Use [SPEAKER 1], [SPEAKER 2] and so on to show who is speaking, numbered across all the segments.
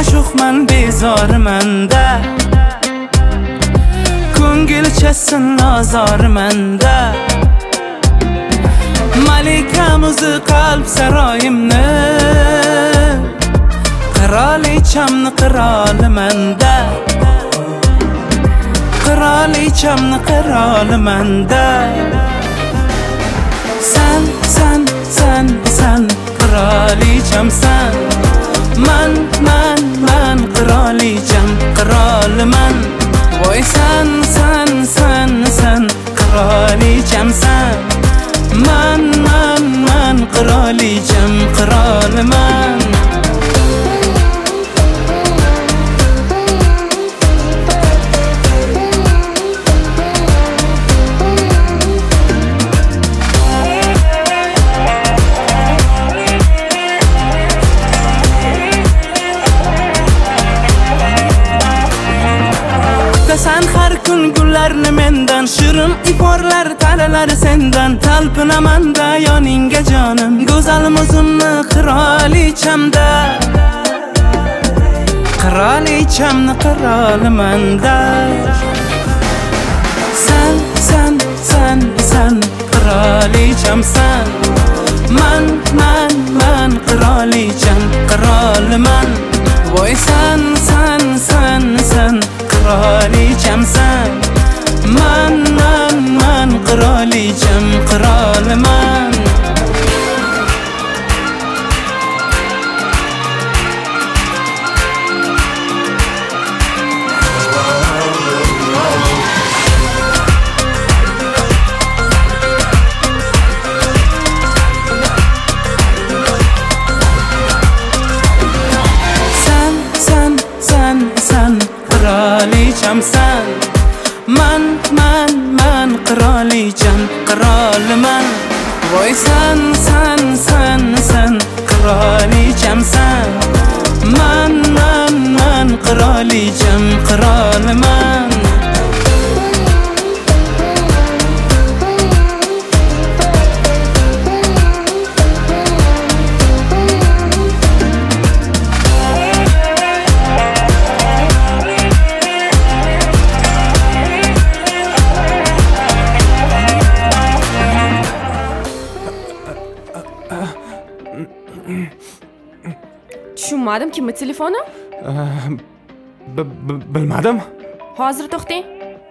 [SPEAKER 1] Mash'uqman bezormanda Ko'ngilchasin ozormanda Malikamizni qalb saroyimni Qirolichamni qirolimanda Qirolichamni qirolimanda San qirolichamsan Man qirolicham qiroliman Voy san qirolichamsan Man qirolicham qiroliman Sen har kun gullarni mendan Shirin iforlar talalar sendan Talpinaman da yoningga jonim Go'zalim o'zimni qirolichamda Qirolichamni qirolimanda San qirolichamsan Man qirolicham qiroliman Voy san Qirolichamsan Man qirolicham qiroliman Qirolichamsan Man qirolicham qiroliman Voy san qirolichamsan Man qirolicham qiroliman
[SPEAKER 2] Tushunmadim, kimning telefoni?
[SPEAKER 3] Bilmadim.
[SPEAKER 2] Hozir to'xtang.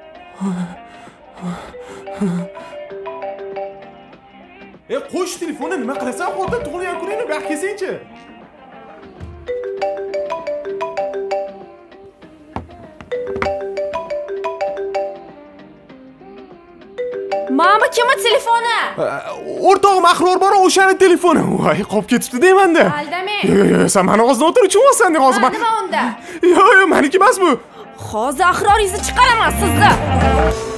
[SPEAKER 3] Qo'sh telefonni nima qilasan? Xuddi tug'ilgan kuningni bu yoqqa kelsangchi.
[SPEAKER 2] Mama, kimning telefoni?
[SPEAKER 3] O'rtog'im Ahror bor, o'shaning telefoni. Voy, qolib ketibdi deyman-da.
[SPEAKER 2] Aldamang.
[SPEAKER 3] Yo'q, sen meni og'zimdan o'tirib hozir.
[SPEAKER 2] Nima unda?
[SPEAKER 3] Yo'q, meniki emas bu.
[SPEAKER 2] Hozir Ahroringizni chiqaraman sizni.